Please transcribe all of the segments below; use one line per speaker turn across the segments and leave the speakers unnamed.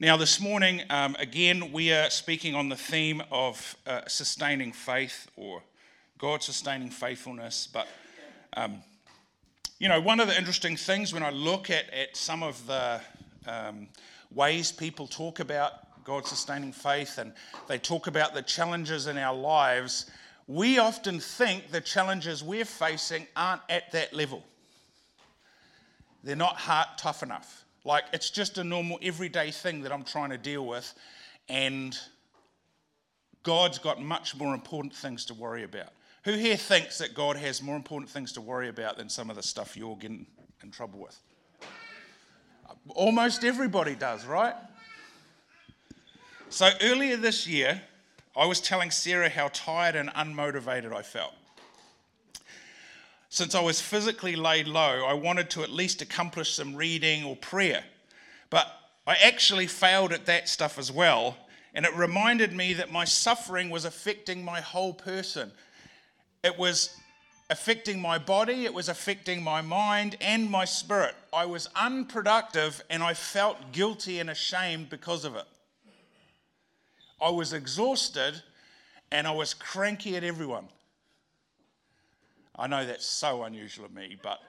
Now, this morning, again, we are speaking on the theme of sustaining faith or God sustaining faithfulness. But, one of the interesting things when I look at some of the ways people talk about God sustaining faith and they talk about the challenges in our lives, we often think the challenges we're facing aren't at that level. They're not tough enough. Like, it's just a normal, everyday thing that I'm trying to deal with, and God's got much more important things to worry about. Who here thinks that God has more important things to worry about than some of the stuff you're getting in trouble with? Almost everybody does, right? So earlier this year, I was telling Sarah how tired and unmotivated I felt. Since I was physically laid low, I wanted to at least accomplish some reading or prayer. But I actually failed at that stuff as well, and it reminded me that my suffering was affecting my whole person. It was affecting my body, it was affecting my mind and my spirit. I was unproductive, and I felt guilty and ashamed because of it. I was exhausted, and I was cranky at everyone. I know that's so unusual of me, but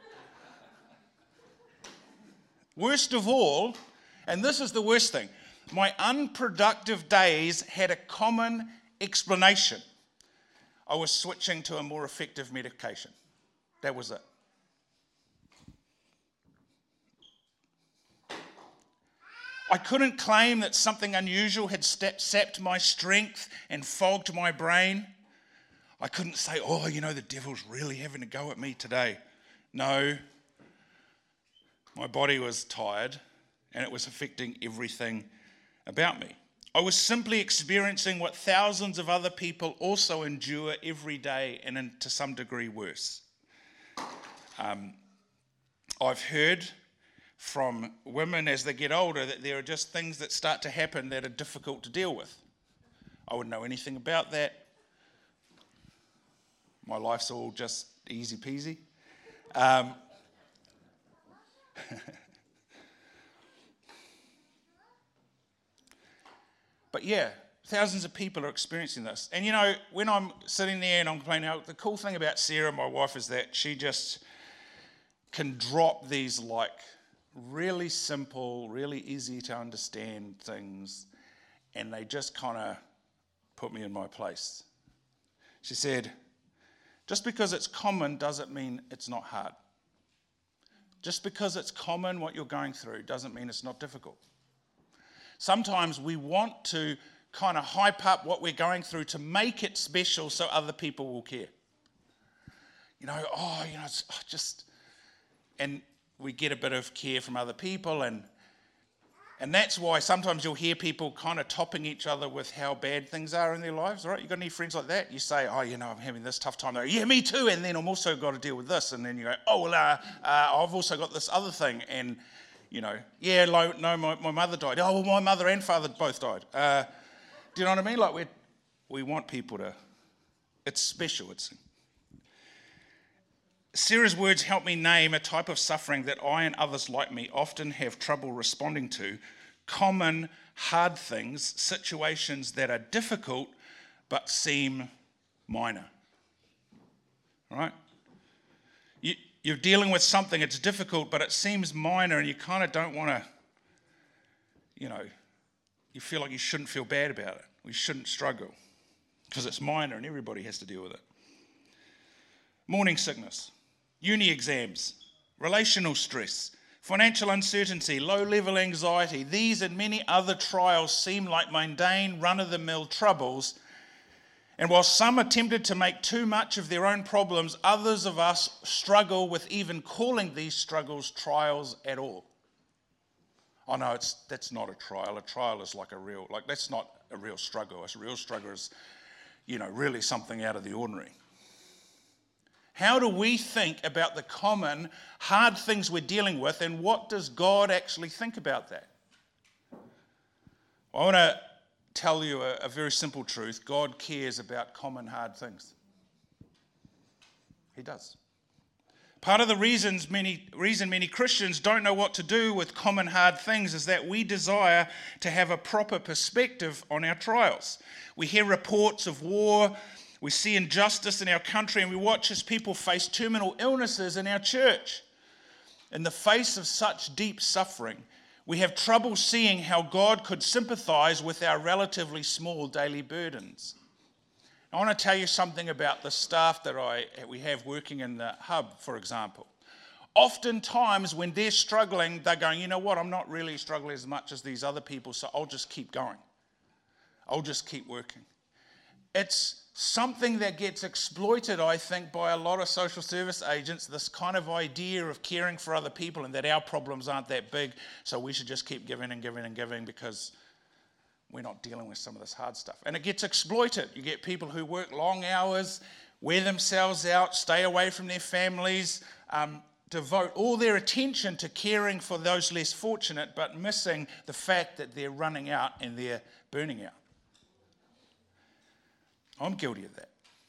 worst of all, and this is the worst thing, my unproductive days had a common explanation. I was switching to a more effective medication. That was it. I couldn't claim that something unusual had sapped my strength and fogged my brain. I couldn't say, the devil's really having a go at me today. No, my body was tired and it was affecting everything about me. I was simply experiencing what thousands of other people also endure every day, and to some degree worse. I've heard from women as they get older that there are just things that start to happen that are difficult to deal with. I wouldn't know anything about that. My life's all just easy peasy. But yeah, thousands of people are experiencing this. And when I'm sitting there and I'm playing out, the cool thing about Sarah, my wife, is that she just can drop these really simple, really easy to understand things, and they just kind of put me in my place. She said, just because it's common doesn't mean it's not hard. Just because it's common what you're going through doesn't mean it's not difficult. Sometimes we want to kind of hype up what we're going through to make it special so other people will care. And we get a bit of care from other people, and that's why sometimes you'll hear people kind of topping each other with how bad things are in their lives, right? You got any friends like that? You say, I'm having this tough time. They go, yeah, me too, and then I'm also got to deal with this. And then you go, I've also got this other thing. And, my mother died. Oh, well, my mother and father both died. Do you know what I mean? We want people to, it's special. Sarah's words help me name a type of suffering that I and others like me often have trouble responding to. Common, hard things, situations that are difficult but seem minor. Right? You're dealing with something, it's difficult, but it seems minor, and you kind of don't want to, you feel like you shouldn't feel bad about it. We shouldn't struggle because it's minor and everybody has to deal with it. Morning sickness. Uni exams, relational stress, financial uncertainty, low-level anxiety, these and many other trials seem like mundane, run-of-the-mill troubles. And while some are tempted to make too much of their own problems, others of us struggle with even calling these struggles trials at all. Oh no, that's not a trial. A trial is that's not a real struggle. A real struggle is, really something out of the ordinary. How do we think about the common, hard things we're dealing with, and what does God actually think about that? I want to tell you a very simple truth. God cares about common, hard things. He does. Part of the reason many Christians don't know what to do with common hard things is that we desire to have a proper perspective on our trials. We hear reports of war, we see injustice in our country, and we watch as people face terminal illnesses in our church. In the face of such deep suffering, we have trouble seeing how God could sympathize with our relatively small daily burdens. I want to tell you something about the staff that we have working in the hub, for example. Oftentimes when they're struggling, they're going, you know what, I'm not really struggling as much as these other people, so I'll just keep going. I'll just keep working. It's something that gets exploited, I think, by a lot of social service agents, this kind of idea of caring for other people and that our problems aren't that big, so we should just keep giving and giving and giving because we're not dealing with some of this hard stuff. And it gets exploited. You get people who work long hours, wear themselves out, stay away from their families, devote all their attention to caring for those less fortunate, but missing the fact that they're running out and they're burning out. I'm guilty of that.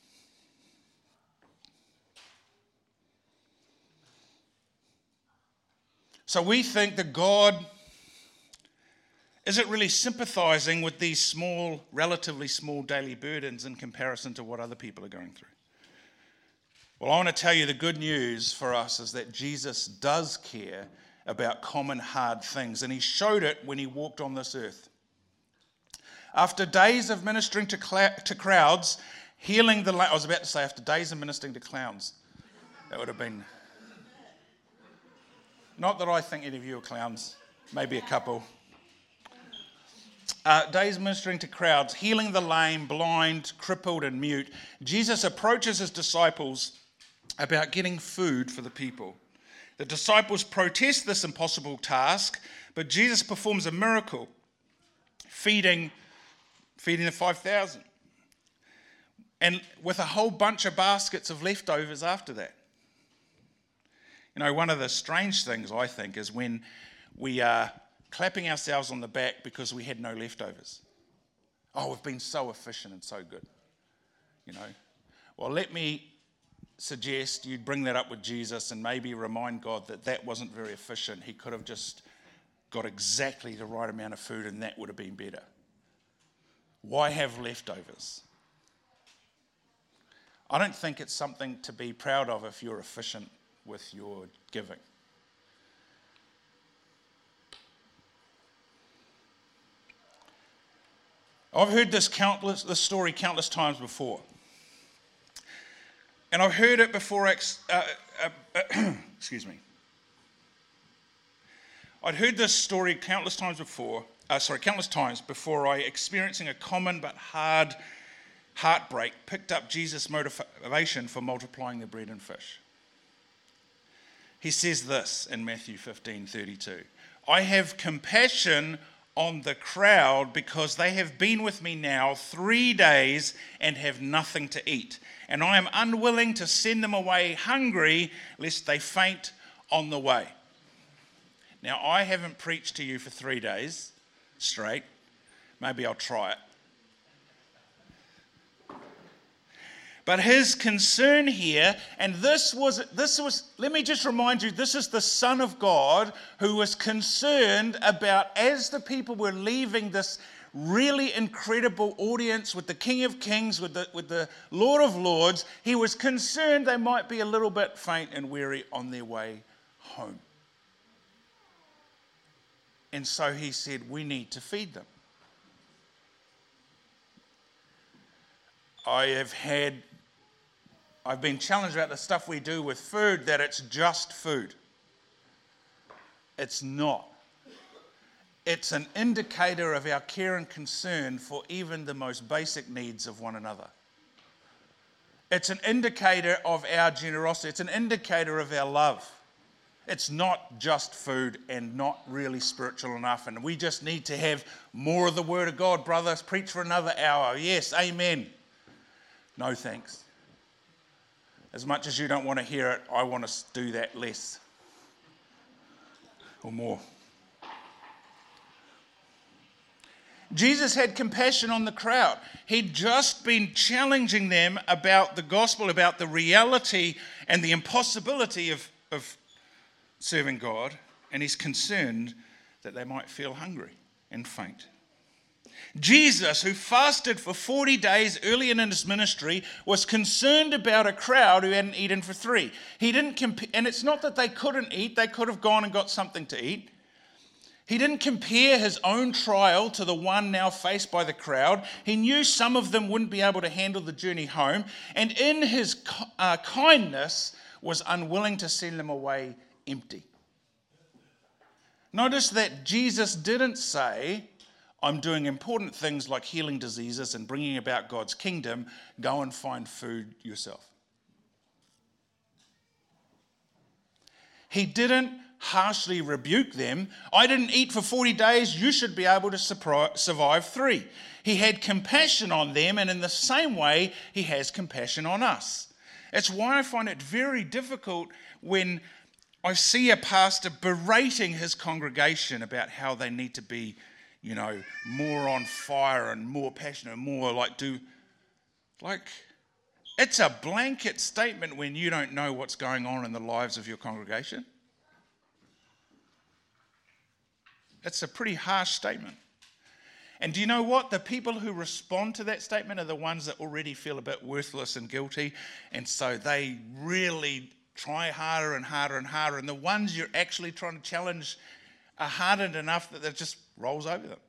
So we think that God isn't really sympathizing with these small, relatively small daily burdens in comparison to what other people are going through. Well, I want to tell you the good news for us is that Jesus does care about common hard things, and he showed it when he walked on this earth. After days of ministering to crowds, healing the lame, I was about to say after days of ministering to clowns. That would have been, not that I think any of you are clowns, maybe a couple. Days ministering to crowds, healing the lame, blind, crippled, and mute. Jesus approaches his disciples about getting food for the people. The disciples protest this impossible task, but Jesus performs a miracle, feeding the 5,000. And with a whole bunch of baskets of leftovers after that. You know, one of the strange things, I think, is when we are clapping ourselves on the back because we had no leftovers. Oh, we've been so efficient and so good. You know. Well, let me suggest you bring that up with Jesus and maybe remind God that that wasn't very efficient. He could have just got exactly the right amount of food and that would have been better. Why have leftovers? I don't think it's something to be proud of if you're efficient with your giving. I've heard this story countless times before. And I've heard it before, excuse me. I'd heard this story countless times before I, experiencing a common but hard heartbreak, picked up Jesus' motivation for multiplying the bread and fish. He says this in Matthew 15:32. I have compassion on the crowd because they have been with me now 3 days and have nothing to eat. And I am unwilling to send them away hungry lest they faint on the way. Now, I haven't preached to you for 3 days straight. Maybe I'll try it. But his concern here, and this was, let me just remind you, this is the Son of God who was concerned about, as the people were leaving this really incredible audience with the King of Kings, with the Lord of Lords, he was concerned they might be a little bit faint and weary on their way home. And so he said, we need to feed them. I've been challenged about the stuff we do with food, that it's just food. It's not. It's an indicator of our care and concern for even the most basic needs of one another. It's an indicator of our generosity. It's an indicator of our love. It's not just food and not really spiritual enough, and we just need to have more of the Word of God. Brothers, preach for another hour. Yes, amen. No thanks. As much as you don't want to hear it, I want to do that less or more. Jesus had compassion on the crowd. He'd just been challenging them about the gospel, about the reality and the impossibility of serving God, and he's concerned that they might feel hungry and faint. Jesus, who fasted for 40 days early in his ministry, was concerned about a crowd who hadn't eaten for 3. He didn't and it's not that they couldn't eat, they could have gone and got something to eat. He didn't compare his own trial to the one now faced by the crowd. He knew some of them wouldn't be able to handle the journey home, and in his kindness was unwilling to send them away empty. Notice that Jesus didn't say, I'm doing important things like healing diseases and bringing about God's kingdom. Go and find food yourself. He didn't harshly rebuke them. I didn't eat for 40 days. You should be able to survive 3. He had compassion on them, and in the same way, he has compassion on us. It's why I find it very difficult when I see a pastor berating his congregation about how they need to be, more on fire and more passionate, more it's a blanket statement when you don't know what's going on in the lives of your congregation. It's a pretty harsh statement. And do you know what? The people who respond to that statement are the ones that already feel a bit worthless and guilty, and so they really try harder and harder and harder, and the ones you're actually trying to challenge are hardened enough that it just rolls over them.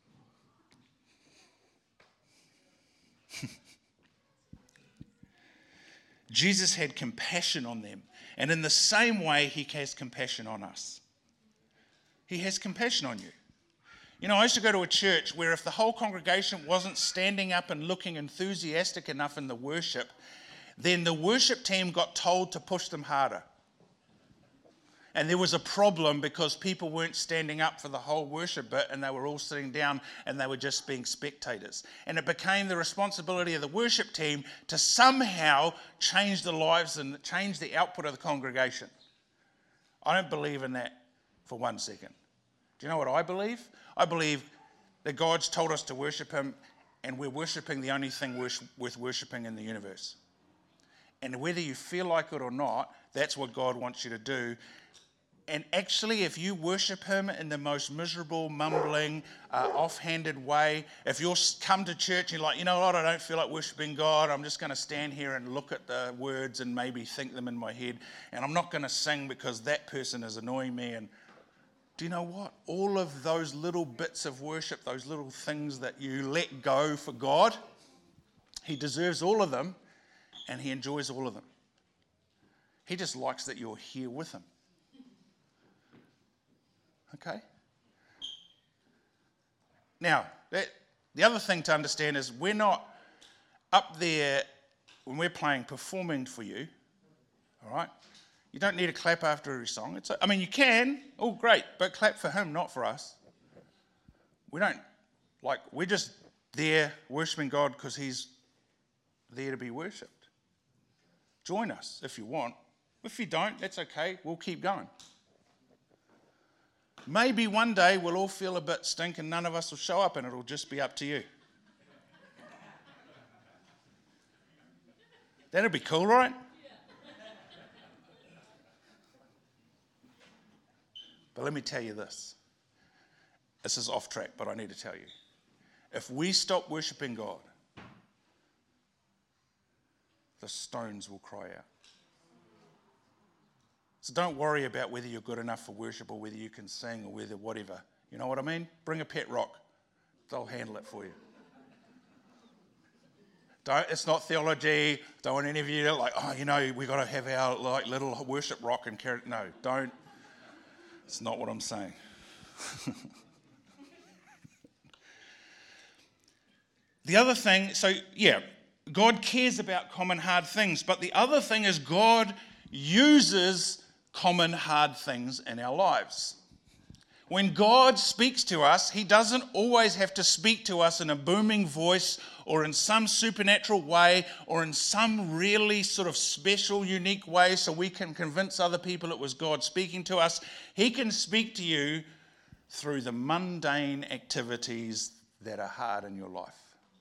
Jesus had compassion on them, and in the same way, he has compassion on us. He has compassion on you. I used to go to a church where if the whole congregation wasn't standing up and looking enthusiastic enough in the worship, then the worship team got told to push them harder. And there was a problem because people weren't standing up for the whole worship bit, and they were all sitting down and they were just being spectators. And it became the responsibility of the worship team to somehow change the lives and change the output of the congregation. I don't believe in that for 1 second. Do you know what I believe? I believe that God's told us to worship him, and we're worshiping the only thing worth worshiping in the universe. And whether you feel like it or not, that's what God wants you to do. And actually, if you worship him in the most miserable, mumbling, offhanded way, if you'll come to church and you're like, you know what, I don't feel like worshiping God, I'm just going to stand here and look at the words and maybe think them in my head, and I'm not going to sing because that person is annoying me. And do you know what? All of those little bits of worship, those little things that you let go for God, he deserves all of them, and he enjoys all of them. He just likes that you're here with him. Okay? Now, the other thing to understand is we're not up there when we're performing for you, all right? You don't need to clap after every song. You can, oh great, but clap for him, not for us. We're just there worshiping God because he's there to be worshipped. Join us if you want. If you don't, that's okay, we'll keep going. Maybe one day we'll all feel a bit stink and none of us will show up, and it'll just be up to you. That'd be cool, right? But let me tell you this. This is off track, but I need to tell you. If we stop worshiping God, the stones will cry out. So don't worry about whether you're good enough for worship or whether you can sing or whether whatever. You know what I mean? Bring a pet rock. They'll handle it for you. It's not theology. Don't want any of you to we've got to have our little worship rock and carry it. No, don't. It's not what I'm saying. The other thing, God cares about common hard things, but the other thing is God uses common hard things in our lives. When God speaks to us, he doesn't always have to speak to us in a booming voice or in some supernatural way or in some really sort of special, unique way so we can convince other people it was God speaking to us. He can speak to you through the mundane activities that are hard in your life.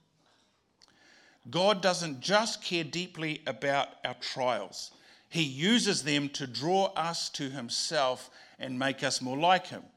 God doesn't just care deeply about our trials. He uses them to draw us to himself and make us more like him.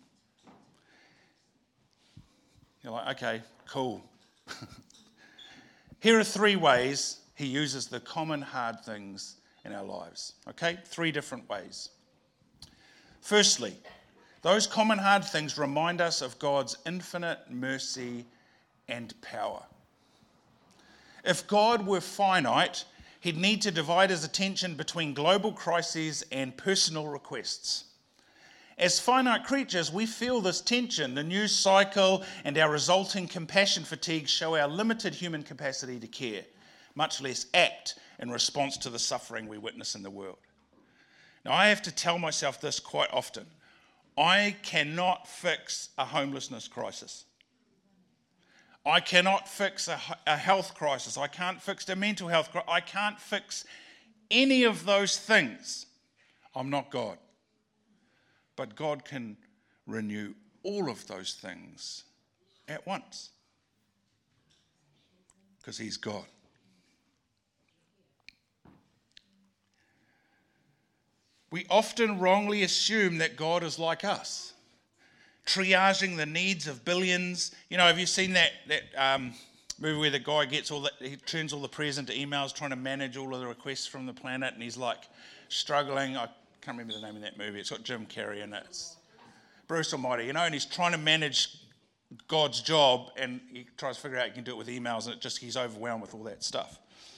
You're like, okay, cool. Here are 3 ways he uses the common hard things in our lives. Okay, 3 different ways. Firstly, those common hard things remind us of God's infinite mercy and power. If God were finite, he'd need to divide his attention between global crises and personal requests. As finite creatures, we feel this tension. The news cycle and our resulting compassion fatigue show our limited human capacity to care, much less act in response to the suffering we witness in the world. Now, I have to tell myself this quite often. I cannot fix a homelessness crisis. I cannot fix a health crisis. I can't fix a mental health crisis. I can't fix any of those things. I'm not God. But God can renew all of those things at once. Because he's God. We often wrongly assume that God is like us, triaging the needs of billions. You know, have you seen that movie where the guy he turns all the prayers into emails, trying to manage all of the requests from the planet, and he's like struggling. I can't remember the name of that movie. It's got Jim Carrey in it. It's Bruce Almighty, you know, and he's trying to manage God's job, and he tries to figure out he can do it with emails, and he's overwhelmed with all that stuff.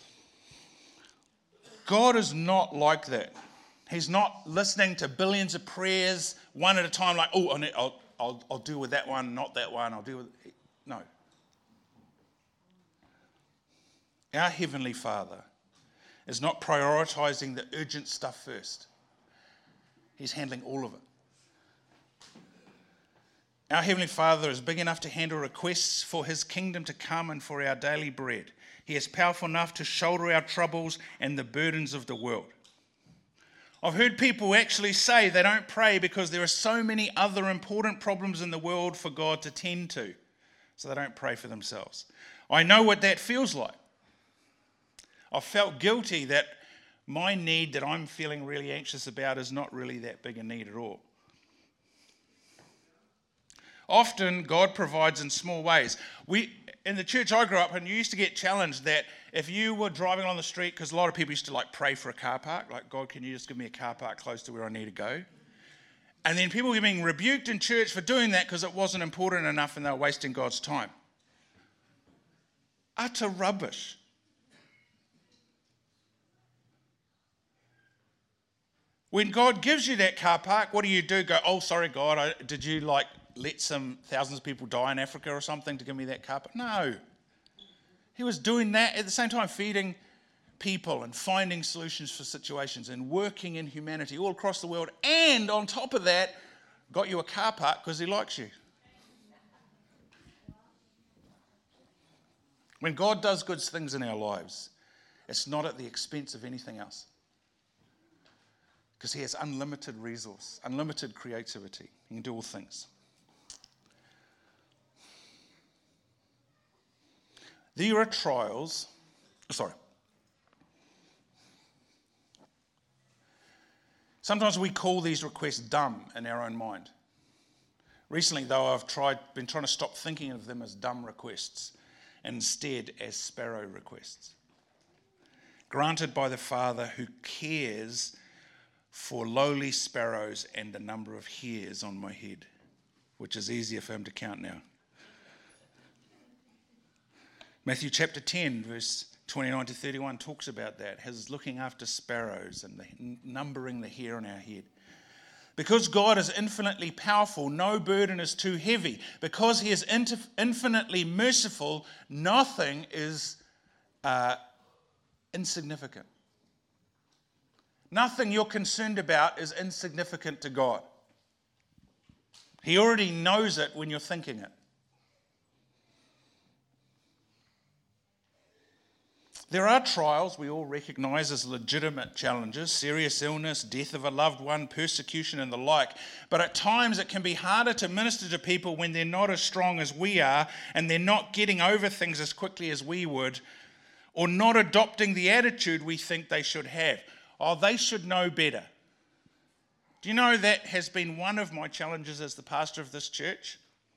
God is not like that. He's not listening to billions of prayers one at a time, like, oh, I'll deal with that one, not that one. I'll deal with it. No. Our Heavenly Father is not prioritizing the urgent stuff first. He's handling all of it. Our Heavenly Father is big enough to handle requests for his kingdom to come and for our daily bread. He is powerful enough to shoulder our troubles and the burdens of the world. I've heard people actually say they don't pray because there are so many other important problems in the world for God to tend to, so they don't pray for themselves. I know what that feels like. I've felt guilty that my need that I'm feeling really anxious about is not really that big a need at all. Often, God provides in small ways. In the church I grew up in, you used to get challenged that if you were driving along the street, because a lot of people used to pray for a car park, like, God, can you just give me a car park close to where I need to go? And then people were being rebuked in church for doing that because it wasn't important enough and they were wasting God's time. Utter rubbish. When God gives you that car park, what do? Go, oh, sorry, God, did you let some thousands of people die in Africa or something to give me that car park? No. He was doing that at the same time, feeding people and finding solutions for situations and working in humanity all across the world. And on top of that, got you a car park because he likes you. When God does good things in our lives, it's not at the expense of anything else. Because he has unlimited resource, unlimited creativity. He can do all things. There are trials. Sometimes we call these requests dumb in our own mind. Recently, though, I've been trying to stop thinking of them as dumb requests, and instead as sparrow requests. Granted by the Father who cares for lowly sparrows and the number of hairs on my head, which is easier for him to count now. Matthew chapter 10, verse 29 to 31 talks about that, his looking after sparrows and numbering the hair on our head. Because God is infinitely powerful, no burden is too heavy. Because he is infinitely merciful, nothing is insignificant. Nothing you're concerned about is insignificant to God. He already knows it when you're thinking it. There are trials we all recognise as legitimate challenges, serious illness, death of a loved one, persecution and the like. But at times it can be harder to minister to people when they're not as strong as we are and they're not getting over things as quickly as we would, or not adopting the attitude we think they should have. Oh, they should know better. Do you know that has been one of my challenges as the pastor of this church?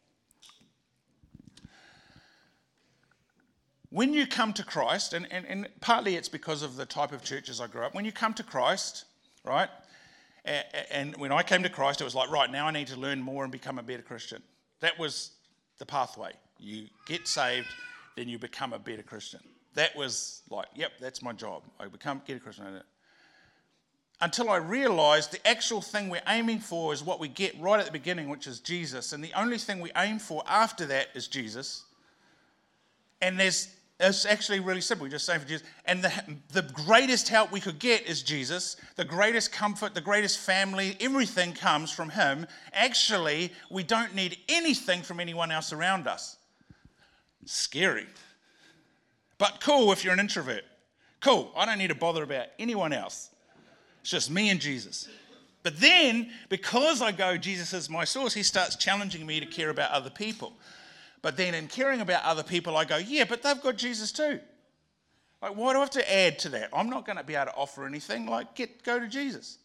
When you come to Christ, and partly it's because of the type of churches I grew up, when you come to Christ, right, and when I came to Christ, it was like, right, now I need to learn more and become a better Christian. That was the pathway. You get saved, then you become a better Christian. That was like, yep, that's my job. I get a Christian. Until I realised the actual thing we're aiming for is what we get right at the beginning, which is Jesus. And the only thing we aim for after that is Jesus. And it's actually really simple. We just say for Jesus. And the greatest help we could get is Jesus. The greatest comfort, the greatest family, everything comes from him. Actually, we don't need anything from anyone else around us. Scary. But cool if you're an introvert. Cool. I don't need to bother about anyone else. It's just me and Jesus. But then, because I go, Jesus is my source, he starts challenging me to care about other people. But then in caring about other people, I go, yeah, but they've got Jesus too. Like, why do I have to add to that? I'm not going to be able to offer anything. Like, go to Jesus.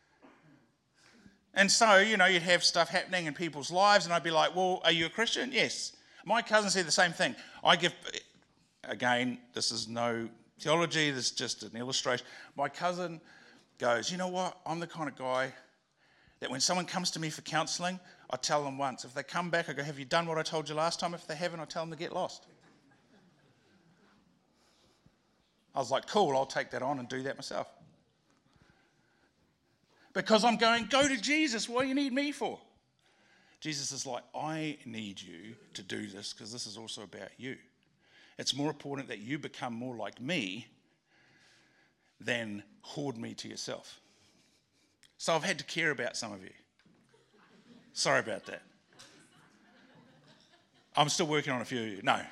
And so, you'd have stuff happening in people's lives, and I'd be like, well, are you a Christian? Yes. My cousin said the same thing. Again, this is no theology, this is just an illustration. My cousin goes, you know what? I'm the kind of guy that when someone comes to me for counselling, I tell them once. If they come back, I go, have you done what I told you last time? If they haven't, I tell them to get lost. I was like, cool, I'll take that on and do that myself. Because I'm going, go to Jesus. What do you need me for? Jesus is like, I need you to do this because this is also about you. It's more important that you become more like me than hoard me to yourself. So I've had to care about some of you. Sorry about that. I'm still working on a few of you. No.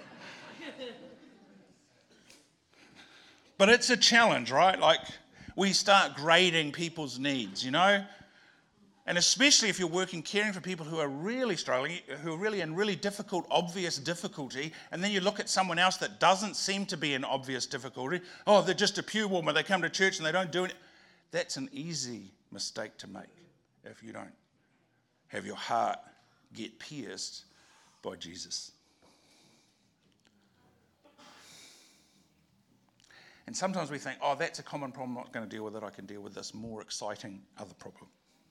But it's a challenge, right? Like, we start grading people's needs, And especially if you're caring for people who are really struggling, who are really in really difficult, obvious difficulty, and then you look at someone else that doesn't seem to be in obvious difficulty. Oh, they're just a pew warmer. They come to church and they don't do it. That's an easy mistake to make if you don't have your heart get pierced by Jesus. And sometimes we think, oh, that's a common problem, I'm not going to deal with it, I can deal with this more exciting other problem.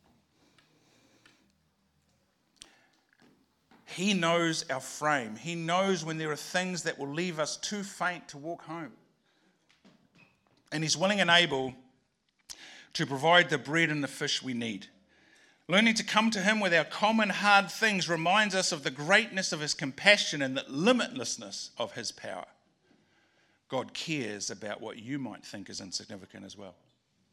He knows our frame. He knows when there are things that will leave us too faint to walk home. And he's willing and able to provide the bread and the fish we need. Learning to come to him with our common hard things reminds us of the greatness of his compassion and the limitlessness of his power. God cares about what you might think is insignificant as well.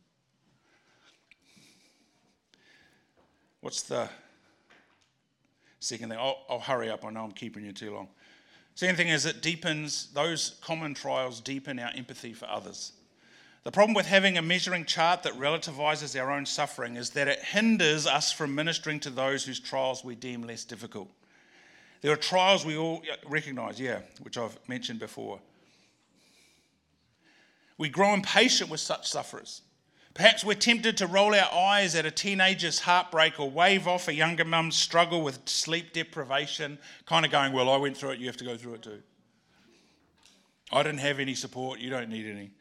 What's the second thing? I'll hurry up. I know I'm keeping you too long. Second thing is those common trials deepen our empathy for others. The problem with having a measuring chart that relativizes our own suffering is that it hinders us from ministering to those whose trials we deem less difficult. There are trials we all recognize, which I've mentioned before. We grow impatient with such sufferers. Perhaps we're tempted to roll our eyes at a teenager's heartbreak or wave off a younger mum's struggle with sleep deprivation, kind of going, well, I went through it, you have to go through it too. I didn't have any support, you don't need any.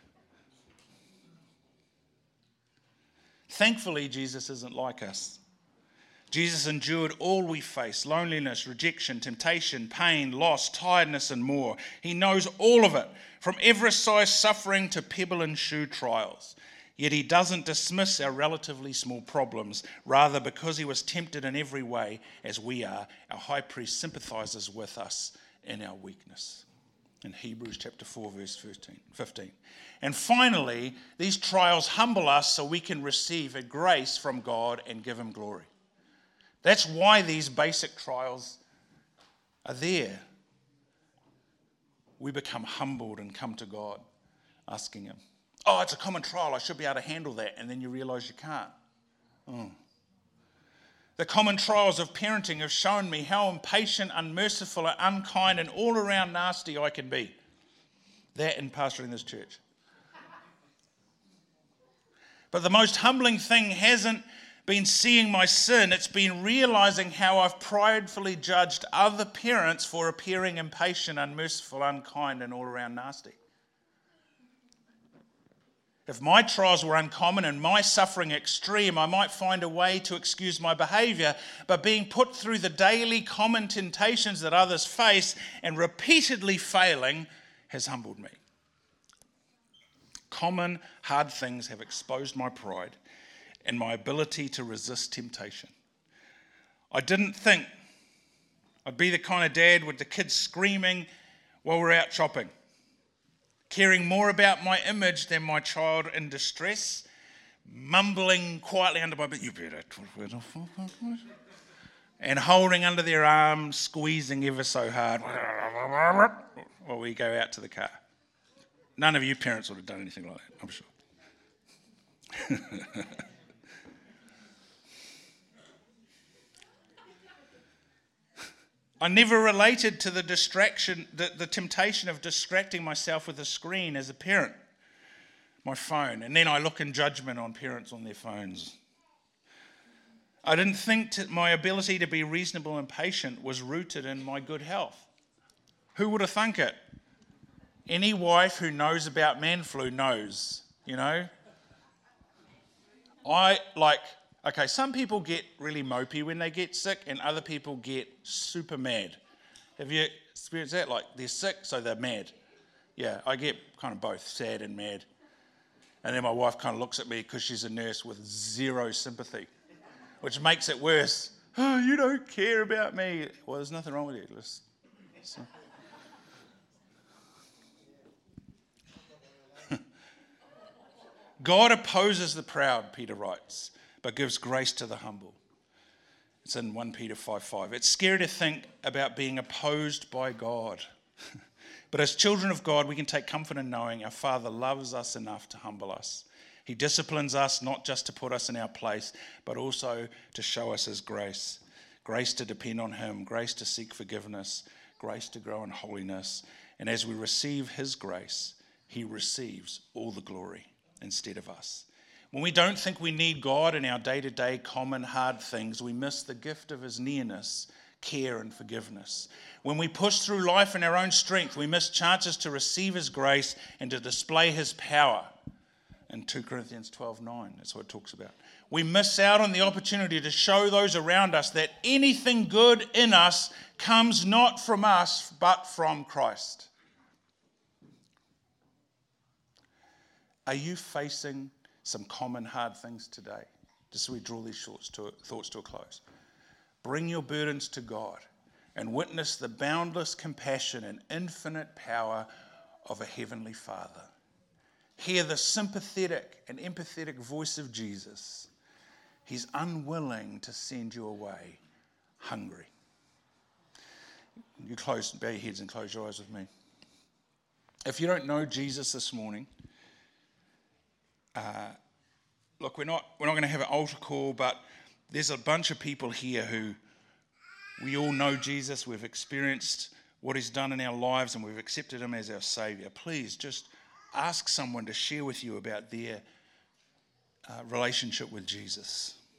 Thankfully, Jesus isn't like us. Jesus endured all we face: loneliness, rejection, temptation, pain, loss, tiredness, and more. He knows all of it, from Everest-sized suffering to pebble and shoe trials. Yet he doesn't dismiss our relatively small problems. Rather, because he was tempted in every way as we are, our high priest sympathizes with us in our weakness. In Hebrews chapter 4, verse 15. And finally, these trials humble us so we can receive a grace from God and give him glory. That's why these basic trials are there. we become humbled and come to God, asking him, oh, it's a common trial, I should be able to handle that, and then you realise you can't. The common trials of parenting have shown me how impatient, unmerciful, and unkind, and all around nasty I can be. That and pastoring this church. But the most humbling thing hasn't been seeing my sin, it's been realising how I've pridefully judged other parents for appearing impatient, unmerciful, unkind, and all around nasty. If my trials were uncommon and my suffering extreme, I might find a way to excuse my behaviour, but being put through the daily common temptations that others face and repeatedly failing has humbled me. Common, hard things have exposed my pride and my ability to resist temptation. I didn't think I'd be the kind of dad with the kids screaming while we're out shopping, caring more about my image than my child in distress, mumbling quietly under my breath, you better, and holding under their arms, squeezing ever so hard while we go out to the car. None of you parents would have done anything like that, I'm sure. I never related to the distraction, the temptation of distracting myself with a screen as a parent, my phone, and then I look in judgment on parents on their phones. I didn't think my ability to be reasonable and patient was rooted in my good health. Who would have thunk it? Any wife who knows about man flu knows, you know. Okay, some people get really mopey when they get sick and other people get super mad. Have you experienced that? Like, they're sick, so they're mad. Yeah, I get kind of both, sad and mad. And then my wife kind of looks at me because she's a nurse with zero sympathy, which makes it worse. Oh, you don't care about me. Well, there's nothing wrong with you. God opposes the proud, Peter writes, but gives grace to the humble. It's in 1 Peter 5:5. It's scary to think about being opposed by God. But as children of God, we can take comfort in knowing our Father loves us enough to humble us. He disciplines us not just to put us in our place, but also to show us his grace. Grace to depend on him, grace to seek forgiveness, grace to grow in holiness. And as we receive his grace, he receives all the glory instead of us. When we don't think we need God in our day-to-day common hard things, we miss the gift of his nearness, care and forgiveness. When we push through life in our own strength, we miss chances to receive his grace and to display his power. In 2 Corinthians 12:9, that's what it talks about. We miss out on the opportunity to show those around us that anything good in us comes not from us, but from Christ. Are you facing some common hard things today? Just so we draw these thoughts to a close. Bring your burdens to God and witness the boundless compassion and infinite power of a heavenly Father. Hear the sympathetic and empathetic voice of Jesus. He's unwilling to send you away hungry. You bow your heads and close your eyes with me. If you don't know Jesus this morning, look, we're not going to have an altar call, but there's a bunch of people here who we all know Jesus. We've experienced what he's done in our lives and we've accepted him as our Saviour. Please just ask someone to share with you about their relationship with Jesus.